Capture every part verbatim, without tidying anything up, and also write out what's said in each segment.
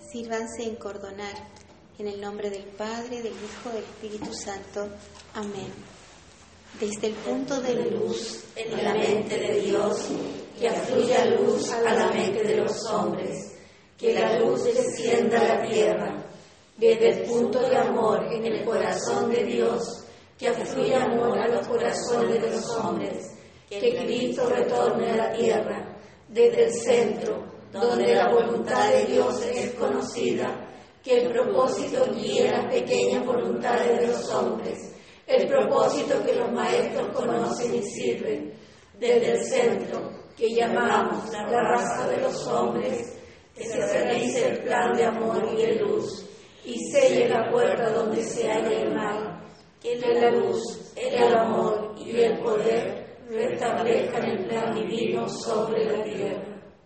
Sírvanse encordonar. En el nombre del Padre, del Hijo, del Espíritu Santo. Amén. Desde el punto de luz en la mente de Dios, que afluya luz a la mente de los hombres, que la luz descienda a la tierra. Desde el punto de amor en el corazón de Dios, que afluya amor a los corazones de los hombres, que Cristo retorne a la tierra. Desde el centro, donde la voluntad de Dios es conocida, que el propósito guíe las pequeñas voluntades de los hombres, el propósito que los maestros conocen y sirven. Desde el centro, que llamamos la raza de los hombres, que se realice el plan de amor y de luz, y selle la puerta donde se halla el mal, que la luz, el amor y el poder restablezcan el plan divino sobre la tierra.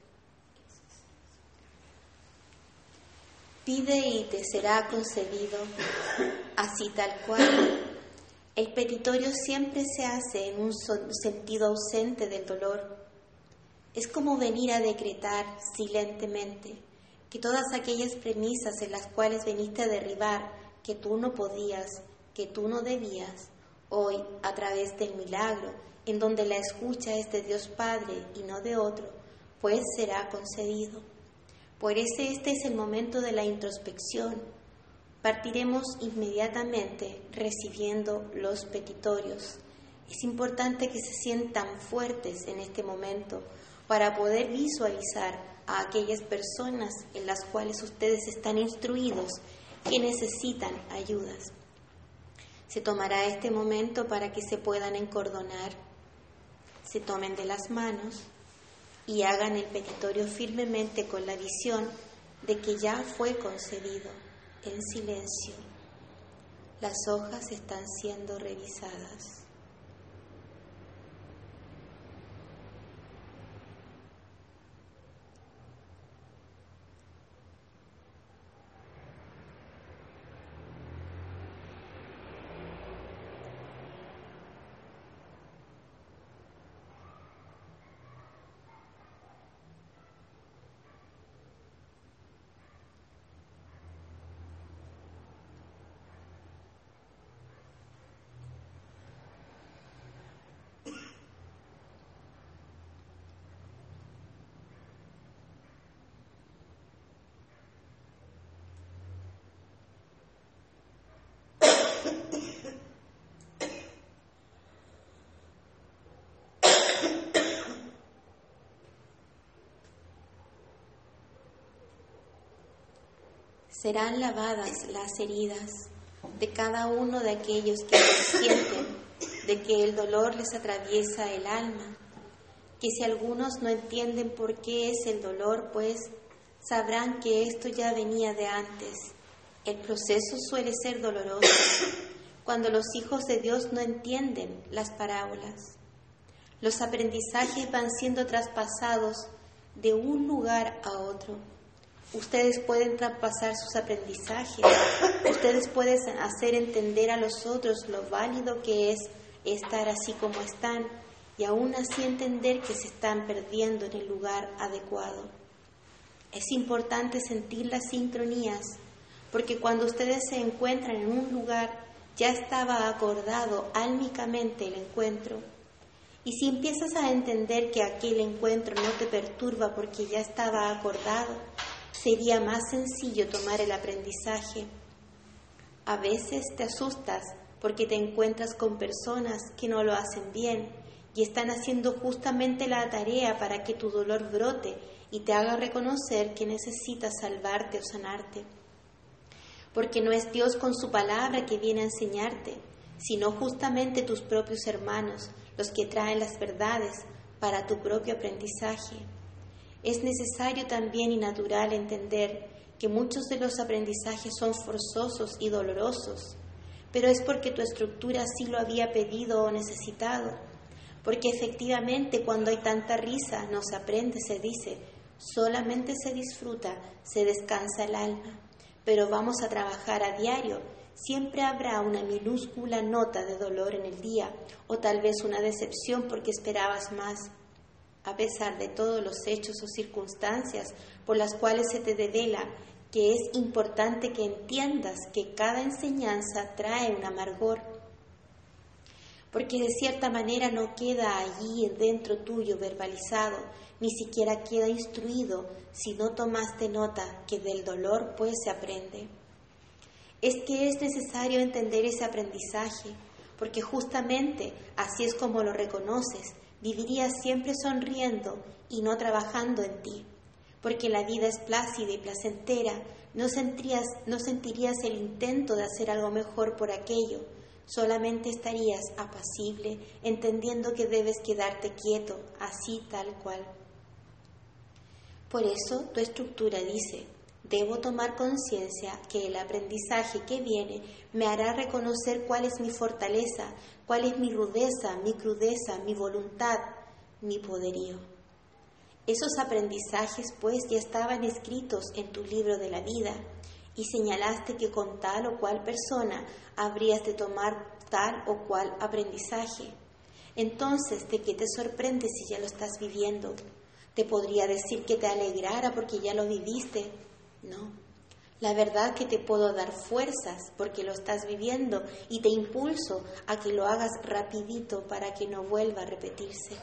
Pide y te será concedido, así tal cual. El petitorio siempre se hace en un sentido ausente del dolor. Es como venir a decretar silentemente que todas aquellas premisas en las cuales veniste a derribar, que tú no podías, que tú no debías, hoy, a través del milagro, en donde la escucha es de Dios Padre y no de otro, pues será concedido. Por eso este es el momento de la introspección. Partiremos inmediatamente recibiendo los petitorios. Es importante que se sientan fuertes en este momento para poder visualizar a aquellas personas en las cuales ustedes están instruidos que necesitan ayudas. Se tomará este momento para que se puedan encordonar, se tomen de las manos y hagan el petitorio firmemente con la visión de que ya fue concedido, en silencio. Las hojas están siendo revisadas. Serán lavadas las heridas de cada uno de aquellos que sienten de que el dolor les atraviesa el alma, que si algunos no entienden por qué es el dolor, pues sabrán que esto ya venía de antes. El proceso suele ser doloroso cuando los hijos de Dios no entienden las parábolas. Los aprendizajes van siendo traspasados de un lugar a otro. Ustedes pueden traspasar sus aprendizajes, ustedes pueden hacer entender a los otros lo válido que es estar así como están y aún así entender que se están perdiendo en el lugar adecuado. Es importante sentir las sincronías, porque cuando ustedes se encuentran en un lugar, ya estaba acordado álmicamente el encuentro. Y si empiezas a entender que aquel encuentro no te perturba porque ya estaba acordado, sería más sencillo tomar el aprendizaje. A veces te asustas porque te encuentras con personas que no lo hacen bien y están haciendo justamente la tarea para que tu dolor brote y te haga reconocer que necesitas salvarte o sanarte. Porque no es Dios con su palabra que viene a enseñarte, sino justamente tus propios hermanos, los que traen las verdades para tu propio aprendizaje. Es necesario también y natural entender que muchos de los aprendizajes son forzosos y dolorosos, pero es porque tu estructura así lo había pedido o necesitado, porque efectivamente cuando hay tanta risa no se aprende, se dice, solamente se disfruta, se descansa el alma, pero vamos a trabajar a diario. Siempre habrá una minúscula nota de dolor en el día, o tal vez una decepción porque esperabas más. A pesar de todos los hechos o circunstancias por las cuales se te devela que es importante que entiendas que cada enseñanza trae un amargor, porque de cierta manera no queda allí dentro tuyo verbalizado, ni siquiera queda instruido si no tomaste nota que del dolor pues se aprende. Es que es necesario entender ese aprendizaje, porque justamente así es como lo reconoces, vivirías siempre sonriendo y no trabajando en ti, porque la vida es plácida y placentera, no sentirías, no sentirías el intento de hacer algo mejor por aquello, solamente estarías apacible, entendiendo que debes quedarte quieto, así tal cual. Por eso tu estructura dice: debo tomar conciencia que el aprendizaje que viene me hará reconocer cuál es mi fortaleza, cuál es mi rudeza, mi crudeza, mi voluntad, mi poderío. Esos aprendizajes pues ya estaban escritos en tu libro de la vida y señalaste que con tal o cual persona habrías de tomar tal o cual aprendizaje. Entonces, ¿de qué te sorprende si ya lo estás viviendo? Te podría decir que te alegrara porque ya lo viviste. No, la verdad que te puedo dar fuerzas porque lo estás viviendo y te impulso a que lo hagas rapidito para que no vuelva a repetirse.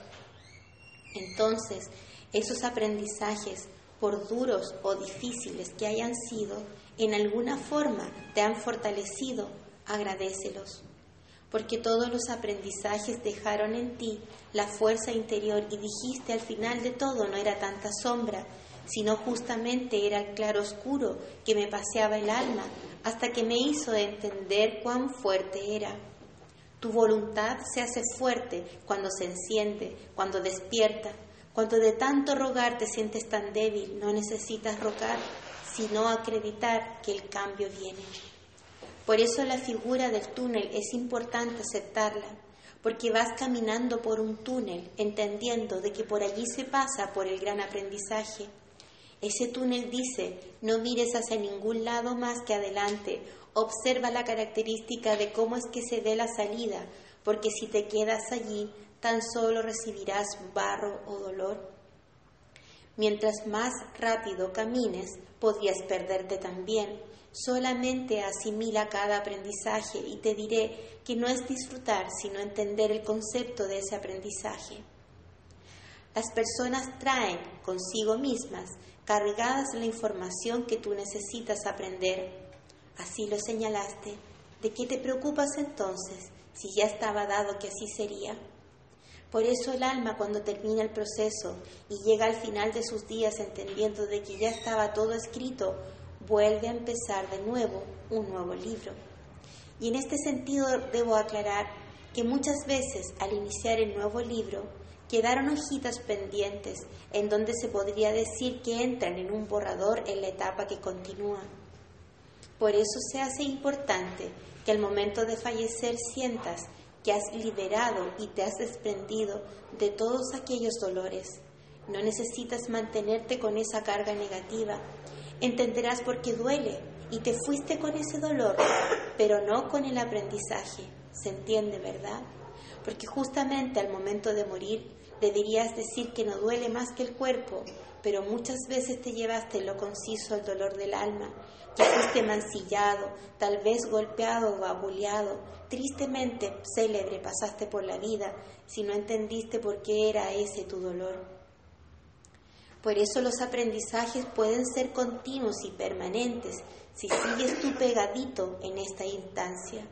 Entonces, esos aprendizajes, por duros o difíciles que hayan sido, en alguna forma te han fortalecido, agradécelos. Porque todos los aprendizajes dejaron en ti la fuerza interior y dijiste al final de todo no era tanta sombra, sino justamente era el claroscuro que me paseaba el alma hasta que me hizo entender cuán fuerte era. Tu voluntad se hace fuerte cuando se enciende, cuando despierta, cuando de tanto rogar te sientes tan débil, no necesitas rogar, sino acreditar que el cambio viene. Por eso la figura del túnel es importante aceptarla, porque vas caminando por un túnel, entendiendo de que por allí se pasa por el gran aprendizaje. Ese túnel dice, no mires hacia ningún lado más que adelante, observa la característica de cómo es que se ve la salida, porque si te quedas allí, tan solo recibirás barro o dolor. Mientras más rápido camines, podrías perderte también. Solamente asimila cada aprendizaje y te diré que no es disfrutar, sino entender el concepto de ese aprendizaje. Las personas traen consigo mismas cargadas la información que tú necesitas aprender. Así lo señalaste. ¿De qué te preocupas entonces, si ya estaba dado que así sería? Por eso el alma, cuando termina el proceso y llega al final de sus días entendiendo de que ya estaba todo escrito, vuelve a empezar de nuevo un nuevo libro. Y en este sentido debo aclarar que muchas veces al iniciar el nuevo libro quedaron hojitas pendientes en donde se podría decir que entran en un borrador en la etapa que continúa. Por eso se hace importante que al momento de fallecer sientas que has liberado y te has desprendido de todos aquellos dolores. No necesitas mantenerte con esa carga negativa. Entenderás por qué duele y te fuiste con ese dolor, pero no con el aprendizaje. ¿Se entiende, verdad? Porque justamente al momento de morir deberías decir que no duele más que el cuerpo, pero muchas veces te llevaste en lo conciso el dolor del alma, que fuiste mancillado, tal vez golpeado o abuleado, tristemente célebre pasaste por la vida si no entendiste por qué era ese tu dolor. Por eso los aprendizajes pueden ser continuos y permanentes si sigues tú pegadito en esta instancia.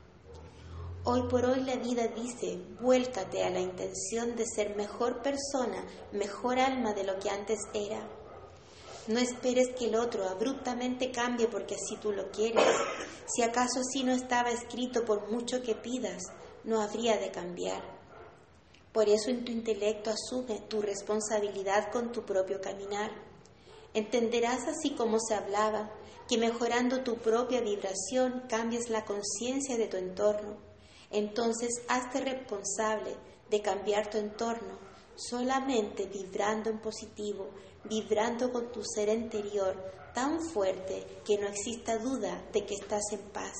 Hoy por hoy la vida dice, vuélcate a la intención de ser mejor persona, mejor alma de lo que antes era. No esperes que el otro abruptamente cambie porque así tú lo quieres. Si acaso así no estaba escrito, por mucho que pidas, no habría de cambiar. Por eso en tu intelecto asume tu responsabilidad con tu propio caminar. Entenderás, así como se hablaba, que mejorando tu propia vibración cambias la conciencia de tu entorno. Entonces hazte responsable de cambiar tu entorno, solamente vibrando en positivo, vibrando con tu ser interior tan fuerte que no exista duda de que estás en paz.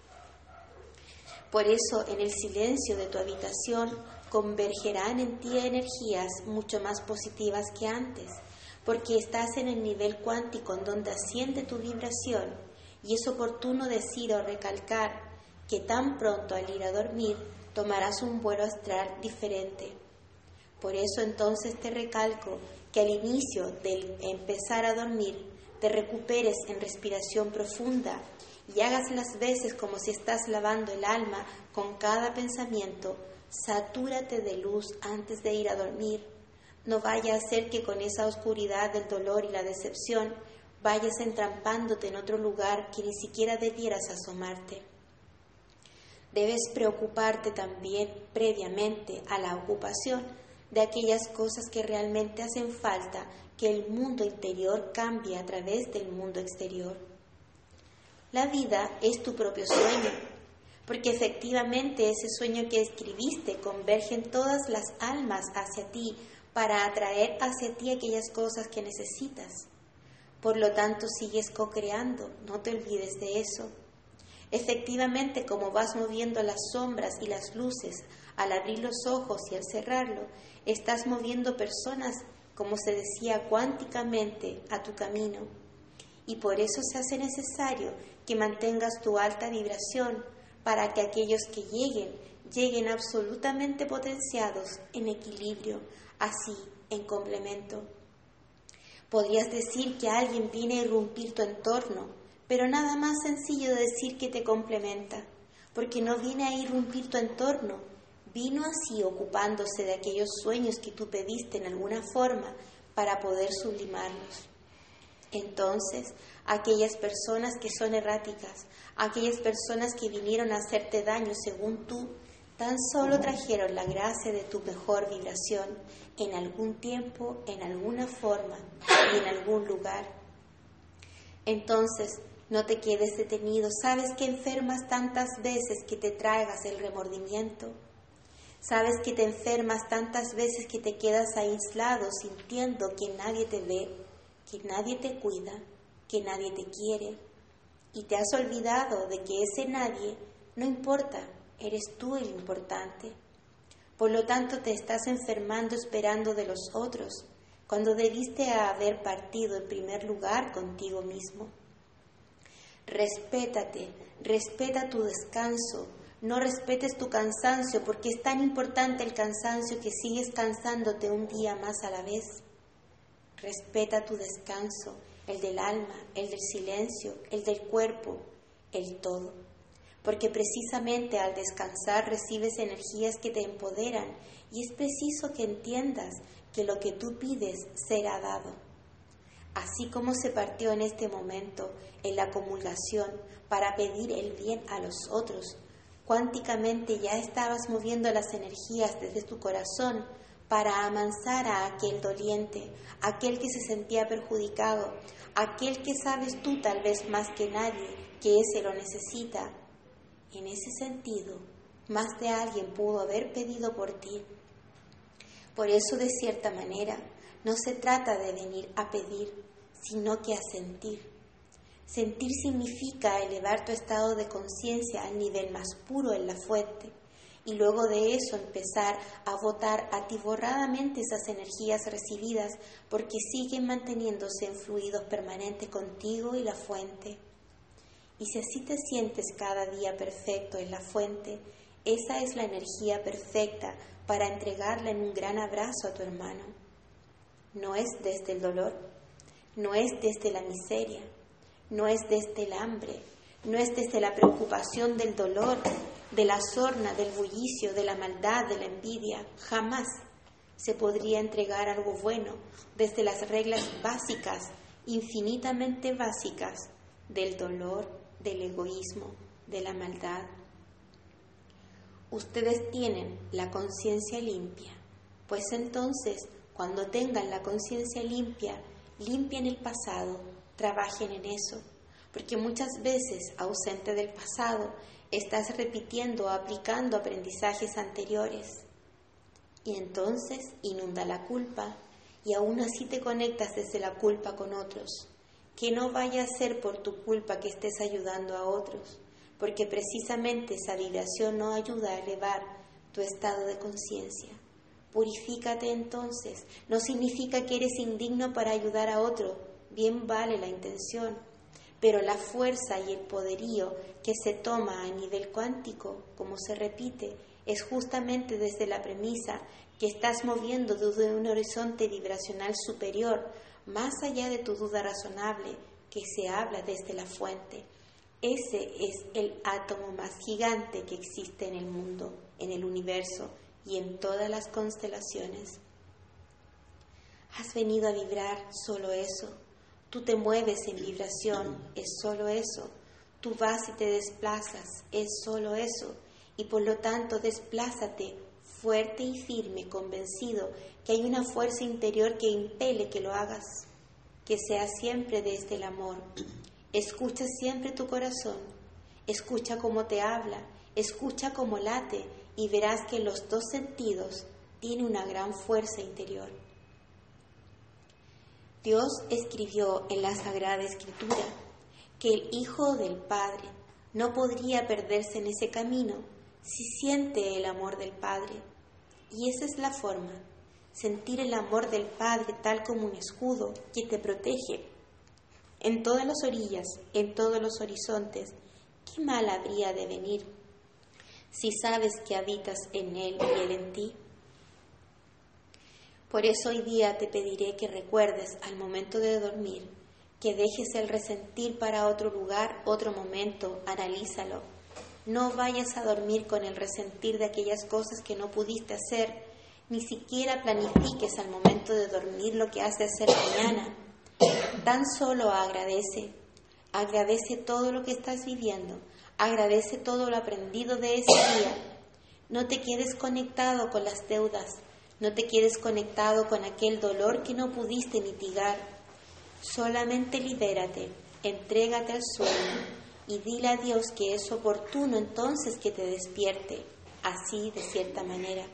Por eso, en el silencio de tu habitación convergerán en ti energías mucho más positivas que antes, porque estás en el nivel cuántico en donde asciende tu vibración, y es oportuno decir o recalcar que tan pronto al ir a dormir tomarás un vuelo astral diferente. Por eso entonces te recalco que al inicio del empezar a dormir te recuperes en respiración profunda y hagas las veces como si estás lavando el alma con cada pensamiento. Satúrate de luz antes de ir a dormir. No vaya a ser que con esa oscuridad del dolor y la decepción vayas entrampándote en otro lugar que ni siquiera debieras asomarte. Debes preocuparte también previamente a la ocupación de aquellas cosas que realmente hacen falta que el mundo interior cambie a través del mundo exterior. La vida es tu propio sueño, porque efectivamente ese sueño que escribiste convergen todas las almas hacia ti para atraer hacia ti aquellas cosas que necesitas. Por lo tanto, sigues co-creando, no te olvides de eso. Efectivamente, como vas moviendo las sombras y las luces al abrir los ojos y al cerrarlo, estás moviendo personas, como se decía, cuánticamente a tu camino. Y por eso se hace necesario que mantengas tu alta vibración para que aquellos que lleguen, lleguen absolutamente potenciados en equilibrio, así en complemento. Podrías decir que alguien viene a irrumpir tu entorno, pero nada más sencillo de decir que te complementa, porque no viene a irrumpir tu entorno, vino así ocupándose de aquellos sueños que tú pediste en alguna forma para poder sublimarlos. Entonces, aquellas personas que son erráticas, aquellas personas que vinieron a hacerte daño según tú, tan solo trajeron la gracia de tu mejor vibración en algún tiempo, en alguna forma y en algún lugar. Entonces, no te quedes detenido. ¿Sabes que enfermas tantas veces que te traigas el remordimiento? ¿Sabes que te enfermas tantas veces que te quedas aislado sintiendo que nadie te ve, que nadie te cuida, que nadie te quiere? Y te has olvidado de que ese nadie no importa, eres tú el importante. Por lo tanto, te estás enfermando esperando de los otros, cuando debiste haber partido en primer lugar contigo mismo. Respétate, respeta tu descanso, no respetes tu cansancio, porque es tan importante el cansancio que sigues cansándote un día más a la vez. Respeta tu descanso, el del alma, el del silencio, el del cuerpo, el todo. Porque precisamente al descansar recibes energías que te empoderan y es preciso que entiendas que lo que tú pides será dado. Así como se partió en este momento en la comulgación para pedir el bien a los otros, cuánticamente ya estabas moviendo las energías desde tu corazón para amansar a aquel doliente, aquel que se sentía perjudicado, aquel que sabes tú tal vez más que nadie que ese lo necesita. En ese sentido, más de alguien pudo haber pedido por ti. Por eso, de cierta manera, no se trata de venir a pedir, sino que a sentir. Sentir significa elevar tu estado de conciencia al nivel más puro en la fuente y luego de eso empezar a botar atiborradamente esas energías recibidas porque siguen manteniéndose en fluidos permanentes contigo y la fuente. Y si así te sientes cada día perfecto en la fuente, esa es la energía perfecta para entregarla en un gran abrazo a tu hermano. No es desde el dolor, no es desde la miseria, no es desde el hambre, no es desde la preocupación del dolor, de la sorna, del bullicio, de la maldad, de la envidia. Jamás se podría entregar algo bueno desde las reglas básicas, infinitamente básicas, del dolor, del egoísmo, de la maldad. Ustedes tienen la conciencia limpia, pues entonces, cuando tengan la conciencia limpia, limpien el pasado, trabajen en eso, porque muchas veces, ausente del pasado, estás repitiendo o aplicando aprendizajes anteriores. Y entonces inunda la culpa, y aún así te conectas desde la culpa con otros. Que no vaya a ser por tu culpa que estés ayudando a otros, porque precisamente esa vibración no ayuda a elevar tu estado de conciencia. Purifícate entonces. No significa que eres indigno para ayudar a otro. Bien vale la intención. Pero la fuerza y el poderío que se toma a nivel cuántico, como se repite, es justamente desde la premisa que estás moviendo desde un horizonte vibracional superior, más allá de tu duda razonable, que se habla desde la fuente. Ese es el átomo más gigante que existe en el mundo, en el universo y en todas las constelaciones. Has venido a vibrar solo eso. Tú te mueves en vibración, es solo eso. Tú vas y te desplazas, es solo eso. Y por lo tanto, desplázate fuerte y firme, convencido que hay una fuerza interior que impele que lo hagas, que sea siempre desde el amor. Escucha siempre tu corazón, escucha cómo te habla, escucha cómo late y verás que en los dos sentidos tiene una gran fuerza interior. Dios escribió en la Sagrada Escritura que el Hijo del Padre no podría perderse en ese camino si siente el amor del Padre. Y esa es la forma, sentir el amor del Padre tal como un escudo que te protege en todas las orillas, en todos los horizontes. ¿Qué mal habría de venir si sabes que habitas en Él y Él en ti? Por eso hoy día te pediré que recuerdes al momento de dormir, que dejes el resentir para otro lugar, otro momento, analízalo. No vayas a dormir con el resentir de aquellas cosas que no pudiste hacer, ni siquiera planifiques al momento de dormir lo que has de hacer mañana. Tan solo agradece, agradece todo lo que estás viviendo, agradece todo lo aprendido de ese día. No te quedes conectado con las deudas, no te quedes conectado con aquel dolor que no pudiste mitigar. Solamente libérate, entrégate al sueño y dile a Dios que es oportuno entonces que te despierte, así de cierta manera.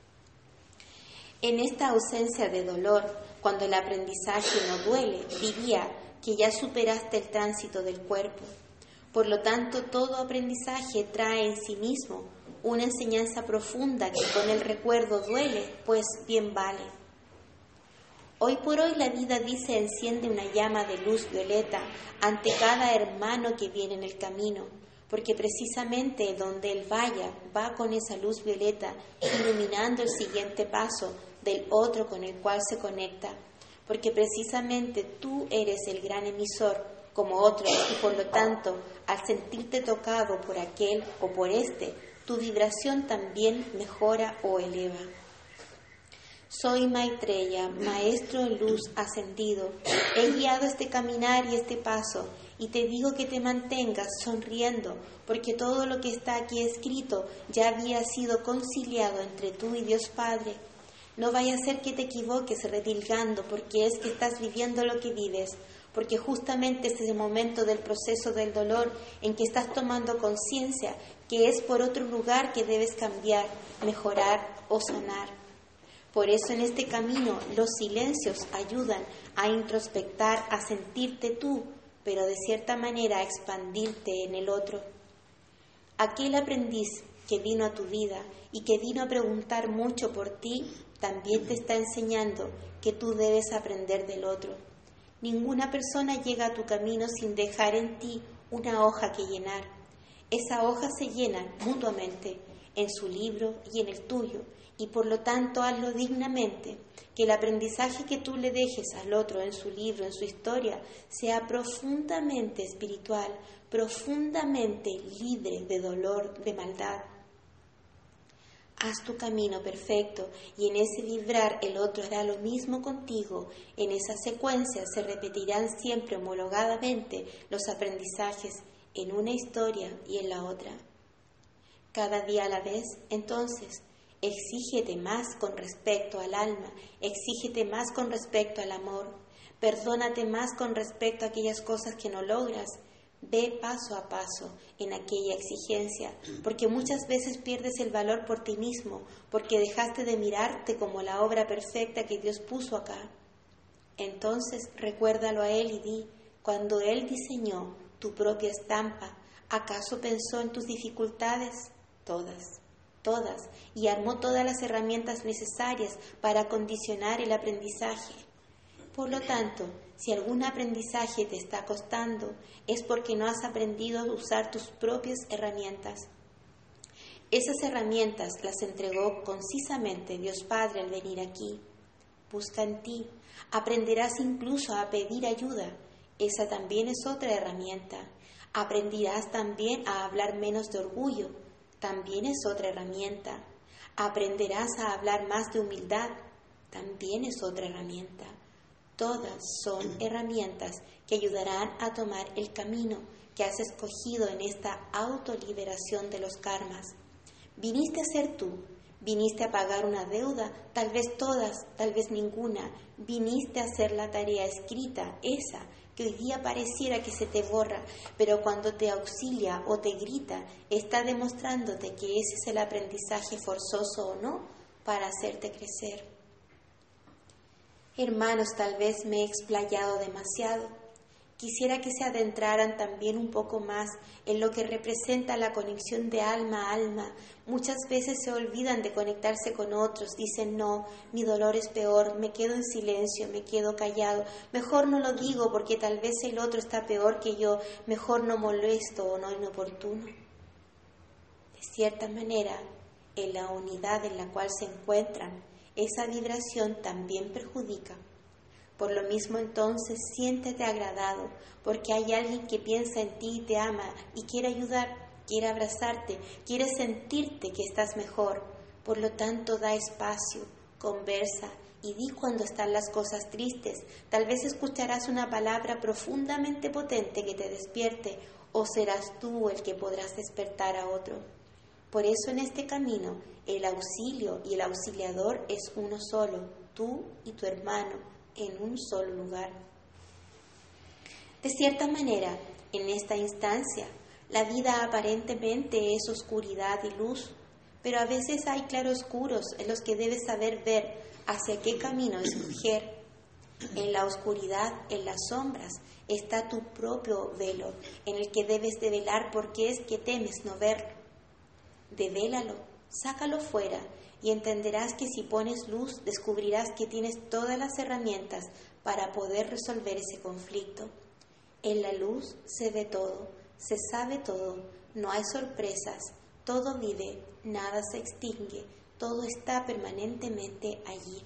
En esta ausencia de dolor, cuando el aprendizaje no duele, diría que ya superaste el tránsito del cuerpo. Por lo tanto, todo aprendizaje trae en sí mismo una enseñanza profunda que con el recuerdo duele, pues bien vale. Hoy por hoy la vida dice enciende una llama de luz violeta ante cada hermano que viene en el camino, porque precisamente donde él vaya, va con esa luz violeta iluminando el siguiente paso del otro con el cual se conecta, porque precisamente tú eres el gran emisor como otros y por lo tanto, al sentirte tocado por aquel o por este, tu vibración también mejora o eleva. Soy Maitreya, maestro en luz ascendido. He guiado este caminar y este paso y te digo que te mantengas sonriendo porque todo lo que está aquí escrito ya había sido conciliado entre tú y Dios Padre. No vaya a ser que te equivoques redilgando porque es que estás viviendo lo que vives, porque justamente este es el momento del proceso del dolor en que estás tomando conciencia que es por otro lugar que debes cambiar, mejorar o sanar. Por eso en este camino los silencios ayudan a introspectar, a sentirte tú, pero de cierta manera a expandirte en el otro. Aquel aprendiz que vino a tu vida y que vino a preguntar mucho por ti, también te está enseñando que tú debes aprender del otro. Ninguna persona llega a tu camino sin dejar en ti una hoja que llenar. Esa hoja se llena mutuamente en su libro y en el tuyo, y por lo tanto hazlo dignamente, que el aprendizaje que tú le dejes al otro en su libro, en su historia, sea profundamente espiritual, profundamente libre de dolor, de maldad. Haz tu camino perfecto y en ese vibrar el otro hará lo mismo contigo. En esa secuencia se repetirán siempre homologadamente los aprendizajes en una historia y en la otra. Cada día a la vez, entonces, exígete más con respecto al alma, exígete más con respecto al amor, perdónate más con respecto a aquellas cosas que no logras. Ve paso a paso en aquella exigencia, porque muchas veces pierdes el valor por ti mismo, porque dejaste de mirarte como la obra perfecta que Dios puso acá. Entonces recuérdalo a Él y di, cuando Él diseñó tu propia estampa, ¿acaso pensó en tus dificultades? Todas, todas, y armó todas las herramientas necesarias para acondicionar el aprendizaje. Por lo tanto, si algún aprendizaje te está costando, es porque no has aprendido a usar tus propias herramientas. Esas herramientas las entregó concisamente Dios Padre al venir aquí. Busca en ti, aprenderás incluso a pedir ayuda. Esa también es otra herramienta. Aprenderás también a hablar menos de orgullo. También es otra herramienta. Aprenderás a hablar más de humildad. También es otra herramienta. Todas son herramientas que ayudarán a tomar el camino que has escogido en esta autoliberación de los karmas. Viniste a ser tú. Viniste a pagar una deuda, tal vez todas, tal vez ninguna. Viniste a hacer la tarea escrita, esa que hoy día pareciera que se te borra, pero cuando te auxilia o te grita, está demostrándote que ese es el aprendizaje forzoso o no para hacerte crecer. Hermanos, tal vez me he explayado demasiado. Quisiera que se adentraran también un poco más en lo que representa la conexión de alma a alma. Muchas veces se olvidan de conectarse con otros, dicen no, mi dolor es peor, me quedo en silencio, me quedo callado, mejor no lo digo porque tal vez el otro está peor que yo, mejor no molesto o no inoportuno. De cierta manera, en la unidad en la cual se encuentran, esa vibración también perjudica. Por lo mismo entonces siéntete agradado, porque hay alguien que piensa en ti y te ama y quiere ayudar, quiere abrazarte, quiere sentirte que estás mejor. Por lo tanto, da espacio, conversa y di cuando están las cosas tristes. Tal vez escucharás una palabra profundamente potente que te despierte, o serás tú el que podrás despertar a otro. Por eso en este camino, el auxilio y el auxiliador es uno solo, tú y tu hermano, en un solo lugar. De cierta manera, en esta instancia, la vida aparentemente es oscuridad y luz, pero a veces hay claroscuros en los que debes saber ver hacia qué camino escoger. En la oscuridad, en las sombras, está tu propio velo, en el que debes de velar porque es que temes no verlo. Devélalo, sácalo fuera, y entenderás que si pones luz, descubrirás que tienes todas las herramientas para poder resolver ese conflicto. En la luz se ve todo, se sabe todo, no hay sorpresas, todo vive, nada se extingue, todo está permanentemente allí.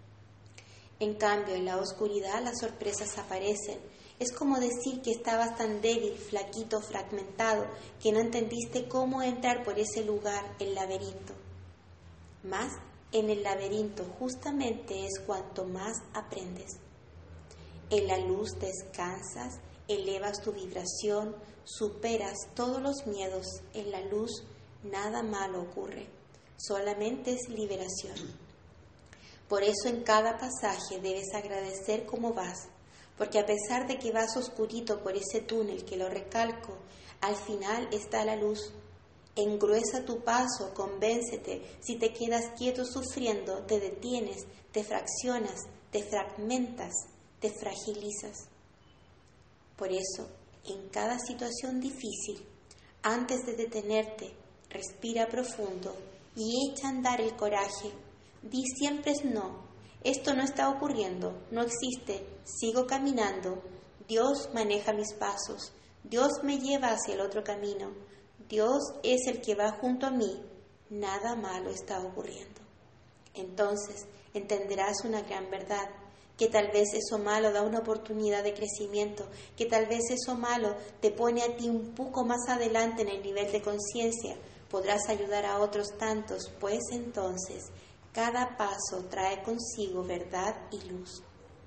En cambio, en la oscuridad las sorpresas aparecen. Es como decir que estabas tan débil, flaquito, fragmentado, que no entendiste cómo entrar por ese lugar, el laberinto. Más en el laberinto justamente es cuanto más aprendes. En la luz descansas, elevas tu vibración, superas todos los miedos. En la luz nada malo ocurre, solamente es liberación. Por eso en cada pasaje debes agradecer cómo vas, porque a pesar de que vas oscurito por ese túnel que lo recalco, al final está la luz. Engruesa tu paso, convéncete. Si te quedas quieto sufriendo, te detienes, te fraccionas, te fragmentas, te fragilizas. Por eso, en cada situación difícil, antes de detenerte, respira profundo y echa a andar el coraje. Di siempre es no. Esto no está ocurriendo, no existe, sigo caminando. Dios maneja mis pasos, Dios me lleva hacia el otro camino. Dios es el que va junto a mí, nada malo está ocurriendo. Entonces entenderás una gran verdad, que tal vez eso malo da una oportunidad de crecimiento, que tal vez eso malo te pone a ti un poco más adelante en el nivel de conciencia. Podrás ayudar a otros tantos, pues entonces cada paso trae consigo verdad y luz.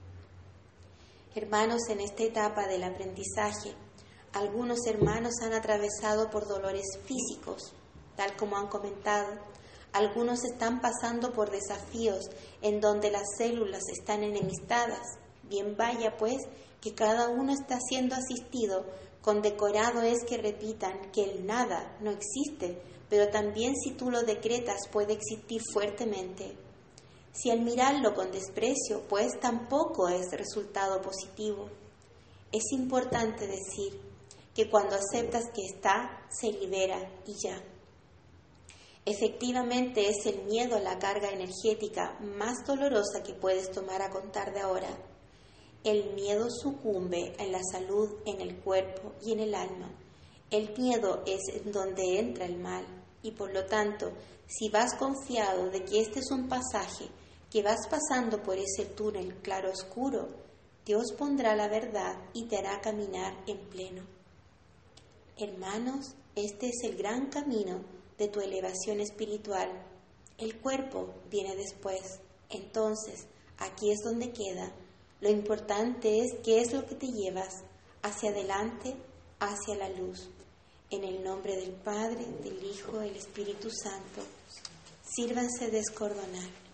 Hermanos, en esta etapa del aprendizaje, algunos hermanos han atravesado por dolores físicos, tal como han comentado. Algunos están pasando por desafíos en donde las células están enemistadas. Bien vaya pues que cada uno está siendo asistido. Condecorado es que repitan que el nada no existe, pero también si tú lo decretas puede existir fuertemente. Si al mirarlo con desprecio, pues tampoco es resultado positivo. Es importante decir que cuando aceptas que está, se libera y ya. Efectivamente es el miedo la carga energética más dolorosa que puedes tomar a contar de ahora. El miedo sucumbe en la salud, en el cuerpo y en el alma. El miedo es donde entra el mal y por lo tanto, si vas confiado de que este es un pasaje, que vas pasando por ese túnel claro oscuro, Dios pondrá la verdad y te hará caminar en pleno. Hermanos, este es el gran camino de tu elevación espiritual. El cuerpo viene después. Entonces, aquí es donde queda. Lo importante es qué es lo que te llevas hacia adelante, hacia la luz. En el nombre del Padre, del Hijo, del Espíritu Santo, sírvanse descordonar.